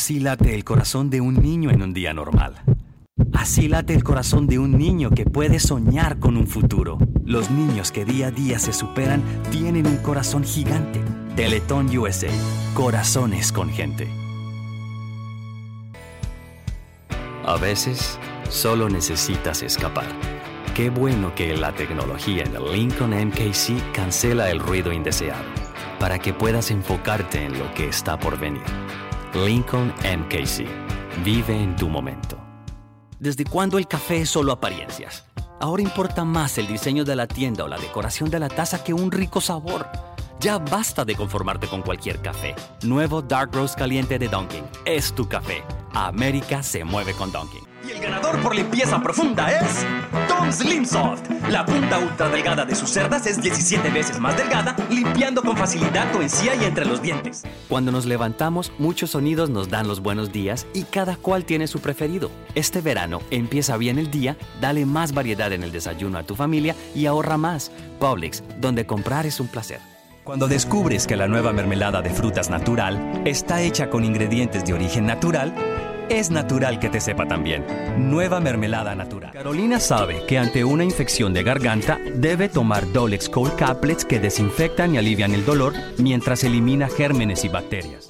Así late el corazón de un niño en un día normal. Así late el corazón de un niño que puede soñar con un futuro. Los niños que día a día se superan tienen un corazón gigante. Teletón USA. Corazones con gente. A veces, solo necesitas escapar. Qué bueno que la tecnología en el Lincoln MKC cancela el ruido indeseado, para que puedas enfocarte en lo que está por venir. Lincoln MKC. Vive en tu momento. ¿Desde cuándo el café es solo apariencias? Ahora importa más el diseño de la tienda o la decoración de la taza que un rico sabor. Ya basta de conformarte con cualquier café. Nuevo Dark Roast caliente de Dunkin' es tu café. América se mueve con Dunkin'. Y el ganador por limpieza profunda es Dawn Slim Soft. La punta ultra delgada de sus cerdas es 17 veces más delgada, limpiando con facilidad tu encía y entre los dientes. Cuando nos levantamos, muchos sonidos nos dan los buenos días y cada cual tiene su preferido. Este verano, empieza bien el día, dale más variedad en el desayuno a tu familia y ahorra más. Publix, donde comprar es un placer. Cuando descubres que la nueva mermelada de frutas natural está hecha con ingredientes de origen natural, es natural que te sepa también. Nueva mermelada natural. Carolina sabe que ante una infección de garganta debe tomar Dolex Cold Caplets que desinfectan y alivian el dolor mientras elimina gérmenes y bacterias.